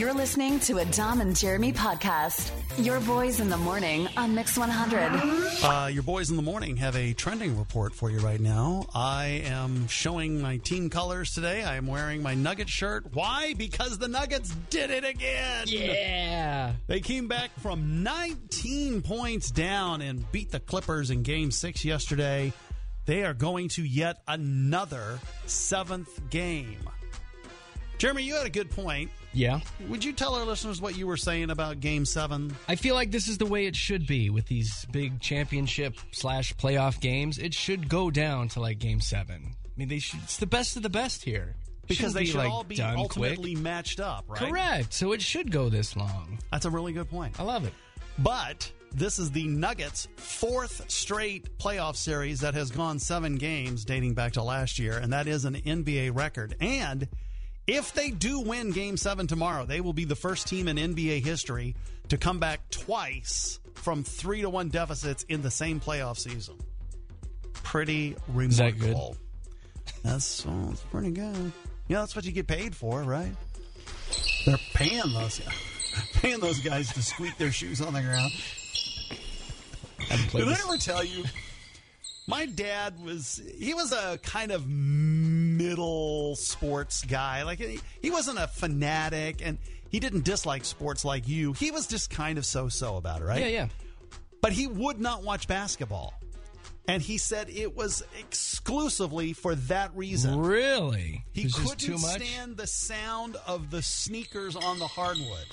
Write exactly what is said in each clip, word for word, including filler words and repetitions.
You're listening to a Dom and Jeremy podcast. Your boys in the morning on Mix one hundred. Uh, your boys in the morning have a trending report for you right now. I am showing my team colors today. I am wearing my Nugget shirt. Why? Because the Nuggets did it again. Yeah. They came back from nineteen points down and beat the Clippers in Game six yesterday. They are going to yet another seventh game. Jeremy, you had a good point. Yeah. Would you tell our listeners what you were saying about Game seven? I feel like this is the way it should be with these big championship slash playoff games. It should go down to like Game seven. I mean, they should. It's the best of the best here. Because Shouldn't they be, should like, all be done ultimately quick. matched up, right? Correct. So it should go this long. That's a really good point. I love it. But this is the Nuggets' fourth straight playoff series that has gone seven games dating back to last year, and that is an N B A record. And if they do win Game seven tomorrow, they will be the first team in N B A history to come back twice from three to one deficits in the same playoff season. Pretty remarkable. Is that good? That's, well, that's pretty good. Yeah, that's what you get paid for, right? They're paying those paying those guys to squeak their shoes on the ground. Did I ever tell you? My dad was, he was a kind of middle sports guy. Like, he, he wasn't a fanatic, and he didn't dislike sports like you. He was just kind of so-so about it, right? Yeah, yeah. But he would not watch basketball. And he said it was exclusively for that reason. Really? He It's just couldn't too much? stand the sound of the sneakers on the hardwood.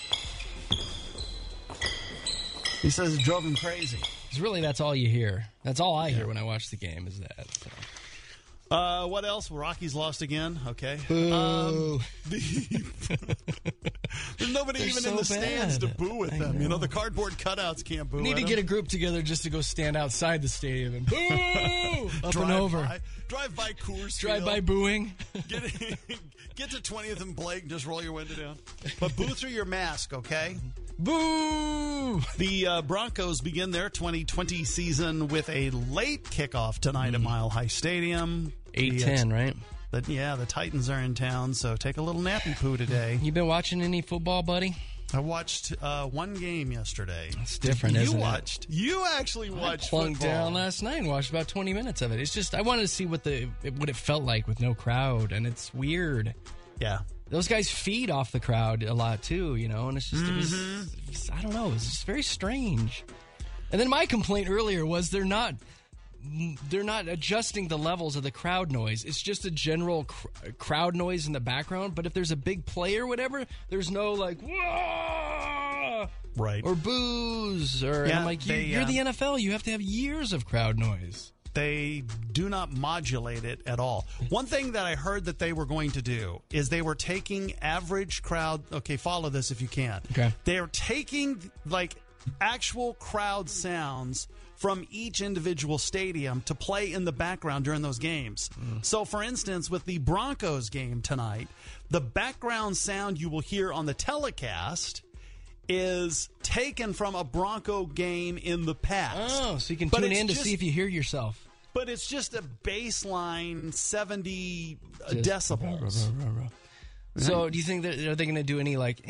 He says it drove him crazy. Because really, that's all you hear. That's all I hear when I watch the game is that. So. Uh, what else? Rockies lost again. Okay. Boo. Um, the, there's nobody They're even so in the stands bad. to boo with I them. You know, know. the cardboard cutouts can't boo We need at to them. get a group together just to go stand outside the stadium and boo! Up drive and over. By, drive by Coors Drive Field. by booing. Get, get to twentieth and Blake and just roll your window down. But boo through your mask, okay? Boo! The uh, Broncos begin their twenty twenty season with a late kickoff tonight at Mile High Stadium. eight ten, right? The, yeah, the Titans are in town, so take a little nappy poo today. You been watching any football, buddy? I watched uh, one game yesterday. It's different, you isn't watched. it? You actually watched I plunked football. down last night and watched about twenty minutes of it. It's just, I wanted to see what the what it felt like with no crowd, and it's weird. Yeah. Those guys feed off the crowd a lot, too, you know, and it's just, Mm-hmm. it, was, it was, I don't know, it was just very strange. And then my complaint earlier was they're not, they're not adjusting the levels of the crowd noise. It's just a general cr- crowd noise in the background, but if there's a big play or whatever, there's no like, whoa! Right. Or boos, or and Yeah, I'm like, you, they, you're uh, the N F L. You have to have years of crowd noise. They do not modulate it at all. One thing that I heard that they were going to do is they were taking average crowd. Okay, follow this if you can. Okay. They're taking like actual crowd sounds from each individual stadium to play in the background during those games. Mm. So, for instance, with the Broncos game tonight, the background sound you will hear on the telecast is taken from a Bronco game in the past. Oh, so you can But tune it's in to just- see if you hear yourself. But it's just a baseline seventy Just- decibels. So, do you think that are they going to do any like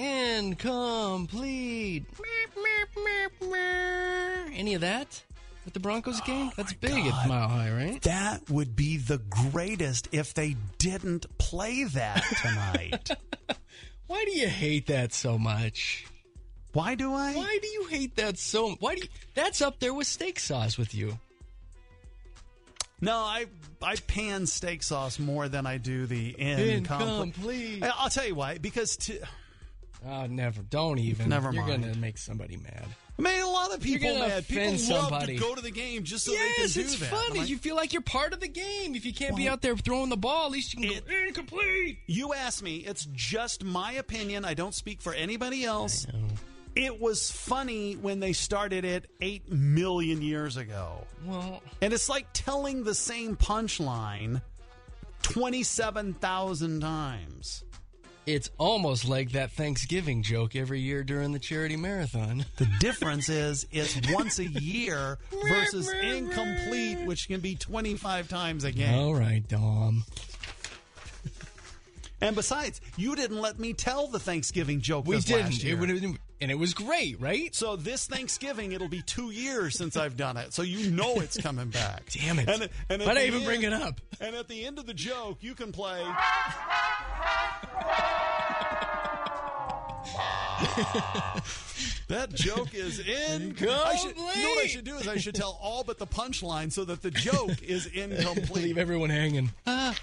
incomplete, any of that with the Broncos game? That's big God. at Mile High, right? That would be the greatest if they didn't play that tonight. Why do you hate that so much? Why do I? Why do you hate that so? Why do you? That's up there with steak sauce with you. No, I I pan steak sauce more than I do the incomplete. Incomplete. I'll tell you why. Because to, Oh, never. Don't even. Never You're mind. going to make somebody mad. I made a lot of people gonna mad. People offend love somebody. to go to the game just so they can Yes, do it's that. fun. I'm like, You feel like you're part of the game. If you can't be Well, out there throwing the ball, at least you can it- go incomplete. You asked me. It's just my opinion. I don't speak for anybody else. It was funny when they started it eight million years ago. Well, And it's like telling the same punchline twenty-seven thousand times. it's almost like that Thanksgiving joke every year during the charity marathon. The difference is it's once a year versus incomplete, which can be twenty-five times a game. All right, Dom. And besides, you didn't let me tell the Thanksgiving joke We this didn't. last year. It would, and it was great, right? So this Thanksgiving, it'll be two years since I've done it. So you know it's coming back. Damn it. And, and at Why'd I the even end- bring it up? And at the end of the joke, you can play... That joke is incomplete. I should, you know what I should do is I should tell all but the punchline so that the joke is incomplete. Leave everyone hanging. Uh,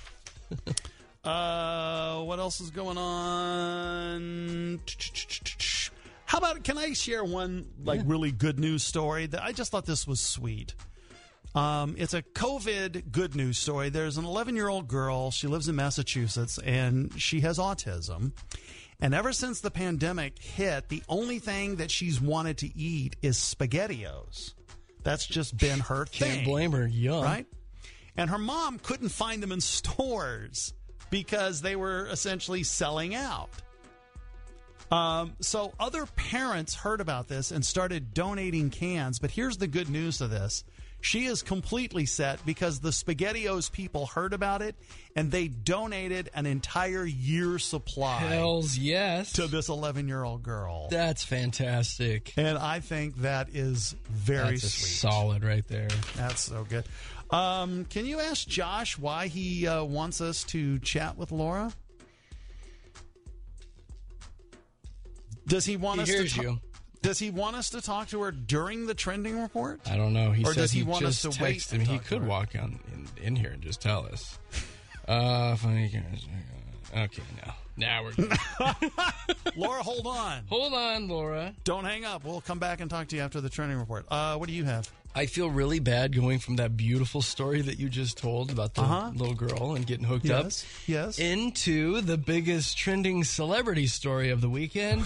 what else is going on? How about, can I share one like Yeah. really good news story that I just thought this was sweet? Um, it's a COVID good news story. There's an eleven-year-old girl. She lives in Massachusetts, and she has autism. And ever since the pandemic hit, the only thing that she's wanted to eat is SpaghettiOs. That's just been her thing. Can't blame her. Yum. Right? And her mom couldn't find them in stores because they were essentially selling out. Um, so other parents heard about this and started donating cans. But here's the good news to this. She is completely set because the SpaghettiOs people heard about it and they donated an entire year's supply Hells yes. to this eleven-year-old girl. That's fantastic. And I think that is very That's a sweet. solid right there. That's so good. Um, can you ask Josh why he uh, wants us to chat with Laura? Does he want He us hears to ta- you. Does he want us to talk to her during the trending report? I don't know. He Or said does he he want just us to wait texted and him. He talk to could her? walk on in, in here and just tell us. Uh, funny. Okay, now. Now we're good. Laura, hold on. Hold on, Laura. Don't hang up. We'll come back and talk to you after the trending report. Uh, what do you have? I feel really bad going from that beautiful story that you just told about the Uh-huh. little girl and getting hooked Yes, up yes. into the biggest trending celebrity story of the weekend.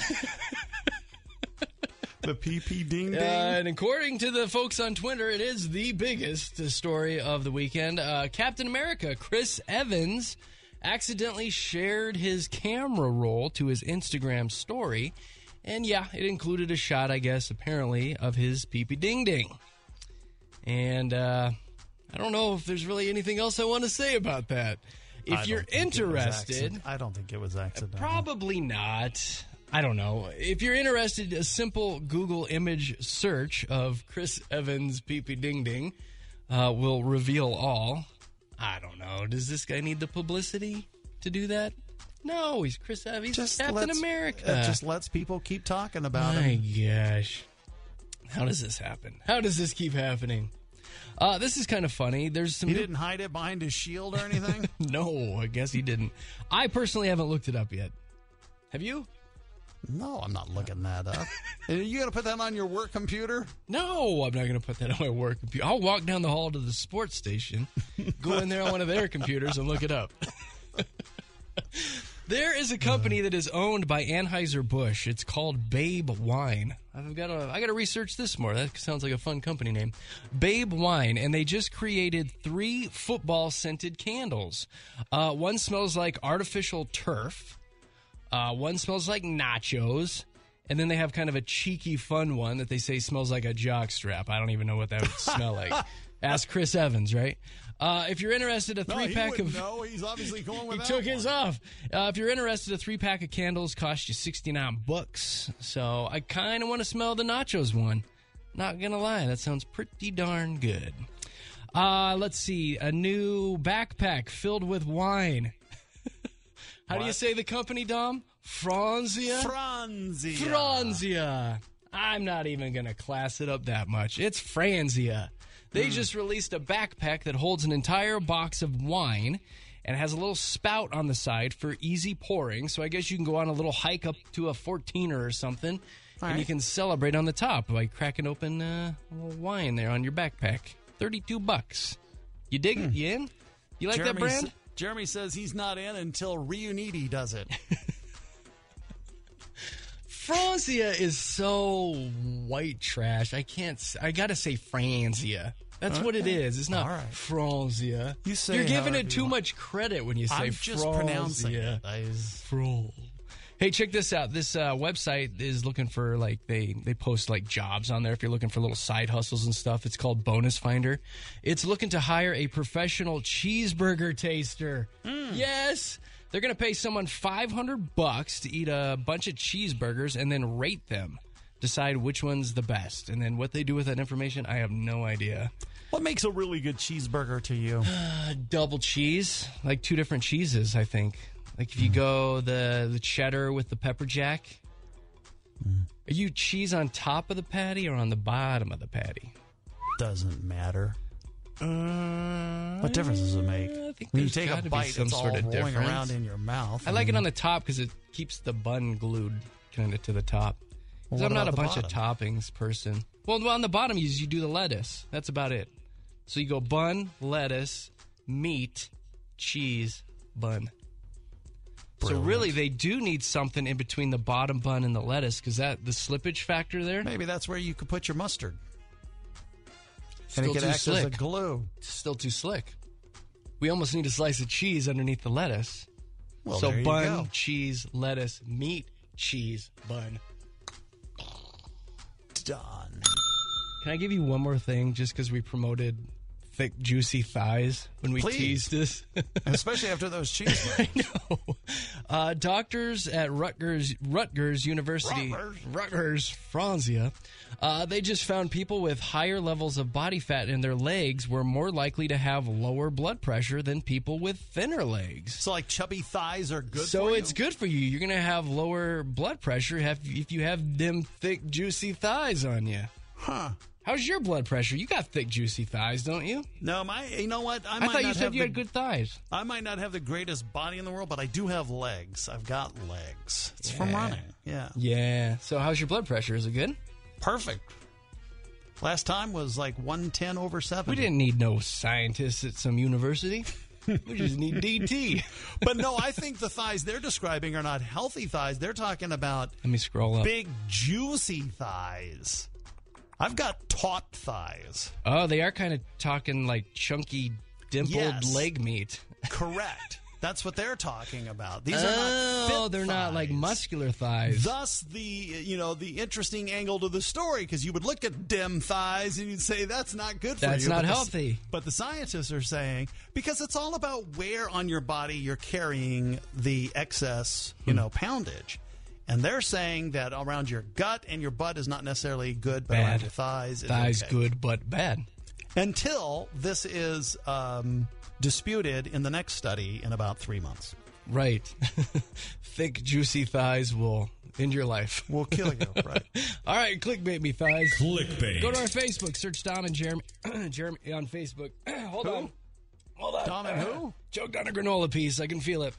The P P ding ding. Uh, and according to the folks on Twitter, it is the biggest story of the weekend. Uh, Captain America, Chris Evans, accidentally shared his camera roll to his Instagram story. And yeah, it included a shot, I guess, apparently, of his pee-pee ding-ding. And uh, I don't know if there's really anything else I want to say about that. If I you're don't think it was interested, accident- I don't think it was accidental. probably not. I don't know. If you're interested, a simple Google image search of Chris Evans pee-pee ding-ding uh, will reveal all. I don't know. Does this guy need the publicity to do that? No, he's Chris Evans. He's Just Captain lets- America. It just lets people keep talking about My him. gosh. How does this happen? How does this keep happening? Uh, this is kind of funny. There's some He new- didn't hide it behind his shield or anything? No, I guess he didn't. I personally haven't looked it up yet. Have you? No, I'm not looking that up. Are you going to put that on your work computer? No, I'm not going to put that on my work computer. I'll walk down the hall to the sports station, go in there on one of their computers, and look it up. There is a company that is owned by Anheuser-Busch. It's called Babe Wine. I've got to I got to research this more. That sounds like a fun company name. Babe Wine, and they just created three football scented candles. Uh, one smells like artificial turf. Uh, one smells like nachos. And then they have kind of a cheeky, fun one that they say smells like a jockstrap. I don't even know what that would smell like. Ask Chris Evans, right? Uh, if you're interested, a No, three he pack wouldn't of know. He's obviously going he with that took his one. off. Uh, if you're interested, a three pack of candles cost you sixty-nine bucks. So I kind of want to smell the nachos one. Not gonna lie, that sounds pretty darn good. Uh, let's see, a new backpack filled with wine. How do you What? say the company, Dom? Franzia? Franzia. Franzia. I'm not even going to class it up that much. It's Franzia. They just released a backpack that holds an entire box of wine and has a little spout on the side for easy pouring. So I guess you can go on a little hike up to a fourteener or something, All and you right. can celebrate on the top by cracking open uh, a little wine there on your backpack. thirty-two bucks. You dig it? You in? You like that Jeremy brand? s- Jeremy says he's not in until Reuniti does it. Franzia is so white trash. I can't. s- I gotta say Franzia. That's what it is. It's not All right. Franzia. You say You're giving however it you too want. much credit when you say I'm just Franzia. pronouncing it. I- Fro. Hey, check this out. This uh, website is looking for, like, they, they post, like, jobs on there if you're looking for little side hustles and stuff. It's called Bonus Finder. It's looking to hire a professional cheeseburger taster. Yes! They're going to pay someone five hundred bucks to eat a bunch of cheeseburgers and then rate them. Decide which one's the best. And then what they do with that information, I have no idea. What makes a really good cheeseburger to you? Uh, double cheese. Like two different cheeses, I think. Like if you mm. go the, the cheddar with the pepper jack. Mm. Are you cheese on top of the patty or on the bottom of the patty? Doesn't matter. Uh, what difference does it make? I think when you take a bite, some it's all sort of rolling difference. around in your mouth. I like it on the top because it keeps the bun glued kind of to the top. Because Well, I'm not a the bunch bottom? of toppings person. Well, well, on the bottom, you, you do the lettuce. That's about it. So you go bun, lettuce, meat, cheese, bun. Brilliant. So really, they do need something in between the bottom bun and the lettuce because that the slippage factor there. Maybe that's where you could put your mustard. Still and it could too act slick. as a glue. Still too slick. We almost need a slice of cheese underneath the lettuce. Well, so there you bun, go. cheese, lettuce, meat, cheese, bun. Done. Can I give you one more thing just because we promoted thick, juicy thighs when we Please. teased this? Especially after those cheese. I know. Uh, doctors at Rutgers Rutgers University, Rutgers. Rutgers, Franzia, uh, they just found people with higher levels of body fat in their legs were more likely to have lower blood pressure than people with thinner legs. So, like, chubby thighs are good So for you? it's good for you. You're going to have lower blood pressure if if you have them thick, juicy thighs on you. Huh. How's your blood pressure? You got thick, juicy thighs, don't you? No, my. You know what? I, I might thought you not said have you the, had good thighs. I might not have the greatest body in the world, but I do have legs. I've got legs. It's Yeah. from running. Yeah. Yeah. So how's your blood pressure? Is it good? Perfect. Last time was like one ten over seven. We didn't need no scientists at some university. We just need D T. But no, I think the thighs they're describing are not healthy thighs. They're talking about Let me scroll up. big, juicy thighs. I've got taut thighs. Oh, they are kind of talking like chunky, dimpled Yes. leg meat. Correct. That's what they're talking about. These are oh, not fit they're not like thighs. muscular thighs. Thus, the you know the interesting angle to the story, because you would look at dim thighs and you'd say that's not good for That's you. not But the- healthy. but the scientists are saying because it's all about where on your body you're carrying the excess, you know, poundage. And they're saying that around your gut and your butt is not necessarily good, but Bad. around your thighs is thighs okay. good but bad. Until this is um, disputed in the next study in about three months. Right. Thick, juicy thighs will end your life. Will kill you, right? All right, clickbait me thighs. Clickbait. Go to our Facebook. Search Dom and Jeremy. Jeremy on Facebook. Hold Who? on. Hold on. Dom and who? Choked on a granola piece. I can feel it.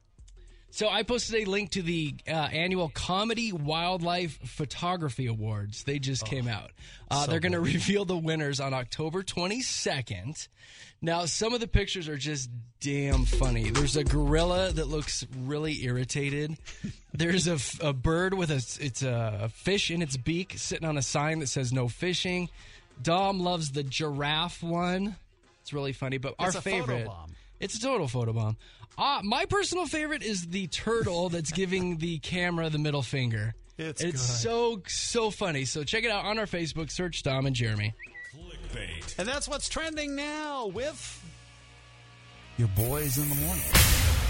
So I posted a link to the uh, annual Comedy Wildlife Photography Awards. They just came out. Uh, so they're going to good. reveal the winners on October twenty-second. Now, some of the pictures are just damn funny. There's a gorilla that looks really irritated. There's a, f- a bird with a it's a fish in its beak sitting on a sign that says no fishing. Dom loves the giraffe one. It's really funny, but our It's a favorite. photobomb. It's a total photobomb. Uh, my personal favorite is the turtle that's giving the camera the middle finger. It's it's good. so, so funny. So check it out on our Facebook. Search Dom and Jeremy. Clickbait. And that's what's trending now with your boys in the morning.